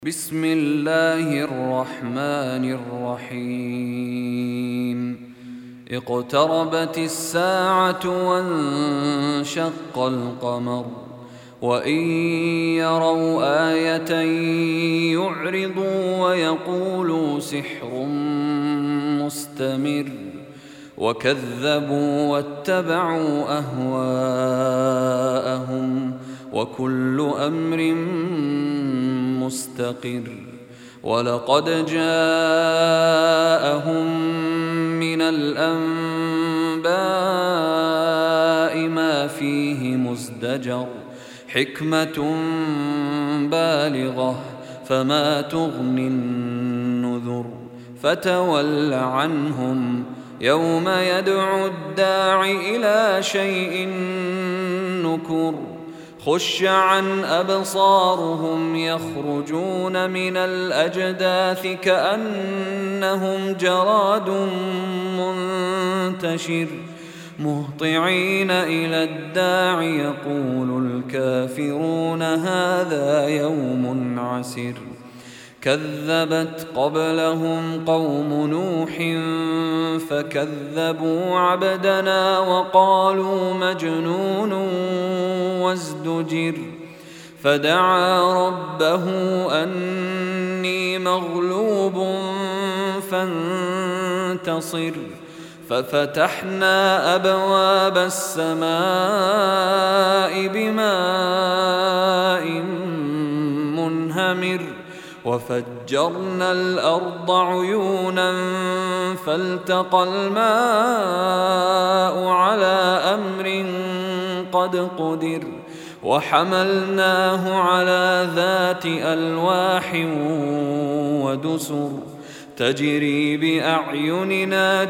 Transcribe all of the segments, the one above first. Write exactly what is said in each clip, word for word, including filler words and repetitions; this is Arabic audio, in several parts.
بسم الله الرحمن الرحيم اقتربت الساعة وانشق القمر وإن يروا آية يعرضوا ويقولوا سحر مستمر وكذبوا واتبعوا أهواءهم وكل أمر مستقر ولقد جاءهم من الأنباء ما فيه مزدجر حكمة بالغة فما تغني النذر فتول عنهم يوم يدعو الداع إلى شيء نكر خش عن أبصارهم يخرجون من الأجداث كأنهم جراد منتشر مهطعين إلى الداع يقول الكافرون هذا يوم عسر كذبت قبلهم قوم نوح فكذبوا عبدنا وقالوا مجنون وازدجر فدعا ربه أني مغلوب فانتصر ففتحنا أبواب السماء بماء منهمر وفجرنا الأرض عيونا فالتقى الماء على أمر قد قدر وحملناه على ذات ألواح ودسر تجري بأعيننا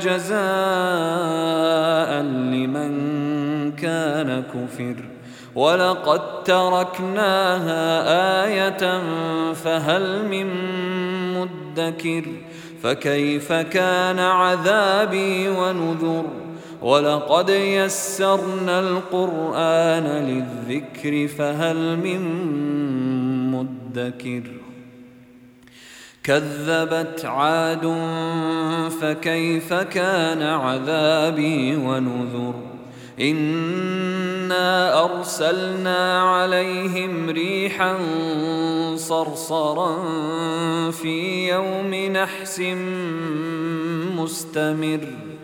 جزاء لمن كان كفر ولقد تركناها آية فهل من مدكر فكيف كان عذابي ونذر ولقد يسرنا القرآن للذكر فهل من مدكر كذبت عاد فكيف كان عذابي ونذر إنا أرسلنا عليهم ريحا صرصرا في يوم نحس مستمر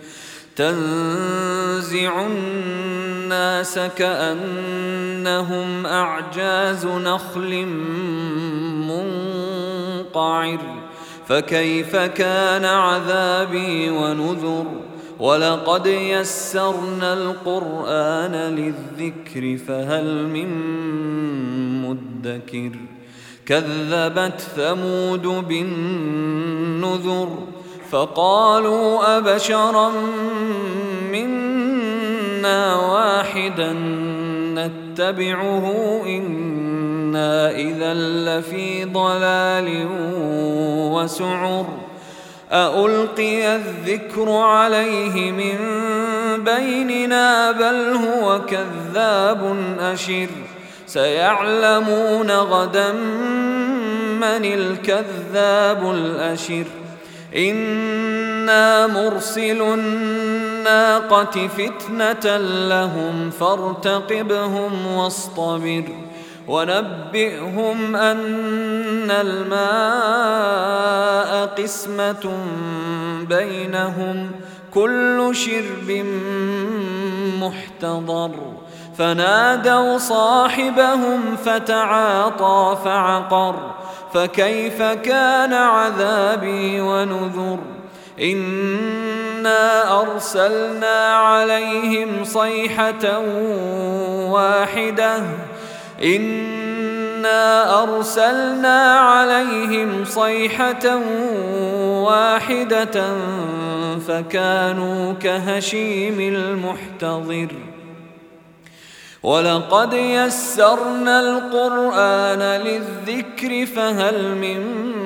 تنزع الناس كأنهم أعجاز نخل منقعر فكيف كان عذابي ونذر ولقد يسرنا القرآن للذكر فهل من مدكر كذبت ثمود بالنذر فقالوا أبشرا منا واحدا نتبعه إنا إذا لفي ضلال وسعر أألقي الذكر عليه من بيننا بل هو كذاب أشر سيعلمون غدا من الكذاب الأشر إنا مرسل الناقة فتنة لهم فارتقبهم واصطبر ونبئهم أن الماء قسمة بينهم كل شرب محتضر فنادوا صاحبهم فتعاطى فعقر فكيف كان عذابي ونذر إنا أرسلنا عليهم صيحة واحدة إنا أرسلنا عليهم صيحة واحدة فكانوا كهشيم المحتضر ولقد يسرنا القرآن للذكر فهل من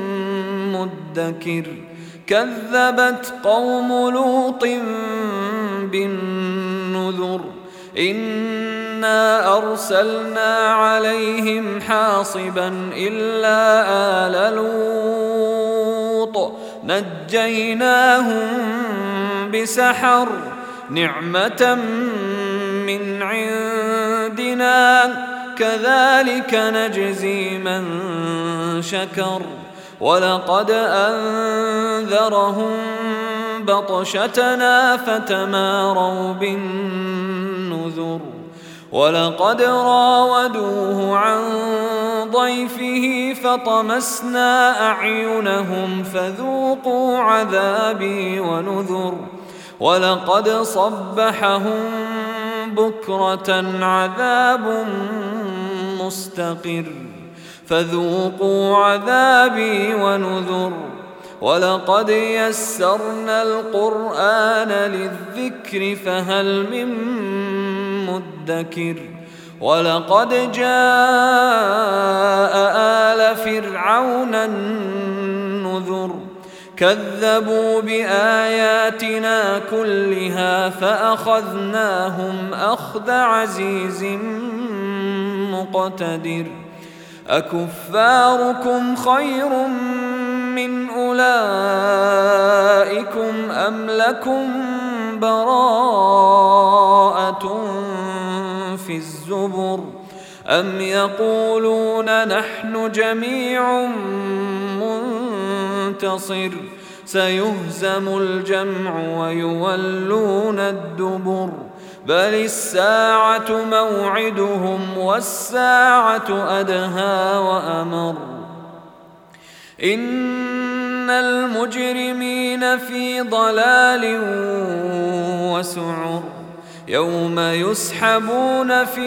مدكر كذبت قوم لوط بالنذر إن إنا أرسلنا عليهم حاصبا إلا آل لوط نجيناهم بسحر نعمة من عندنا كذلك نجزي من شكر ولقد أنذرهم بطشتنا فتماروا بالنذر ولقد راودوه عن ضيفه فطمسنا أعينهم فذوقوا عذابي ونذر ولقد صبحهم بكرة عذاب مستقر فذوقوا عذابي ونذر ولقد يسرنا القرآن للذكر فهل من مدكر ولقد جاء آل فرعون النذر كذبوا بآياتنا كلها فأخذناهم أخذ عزيز مقتدر أكفاركم خير من أولئكم أم لكم براءة في الزبر أم يقولون نحن جميع منتصر سيهزم الجمع ويولون الدبر بل الساعة موعدهم والساعة أدهى وأمر إن المجرمين في ضلال وسعر يوم يسحبون في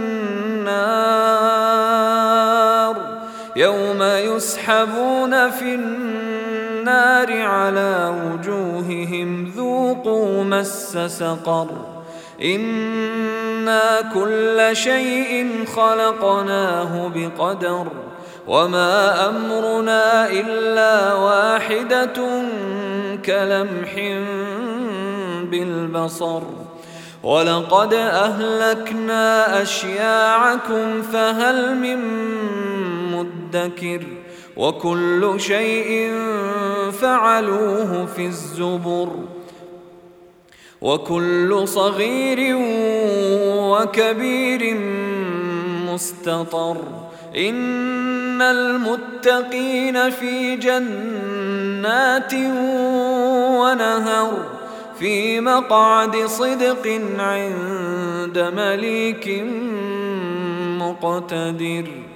النار يوم يسحبون في النار على وجوههم ذوقوا مس سقر إنا كل شيء خلقناه بقدر وما أمرنا إلا واحدة كلمح بالبصر ولقد أهلكنا أشياعكم فهل من مدكر وكل شيء فعلوه في الزبر وكل صغير وكبير مستطر إن المتقين في جنات ونهر في مقعد صدق عند مليك مقتدر.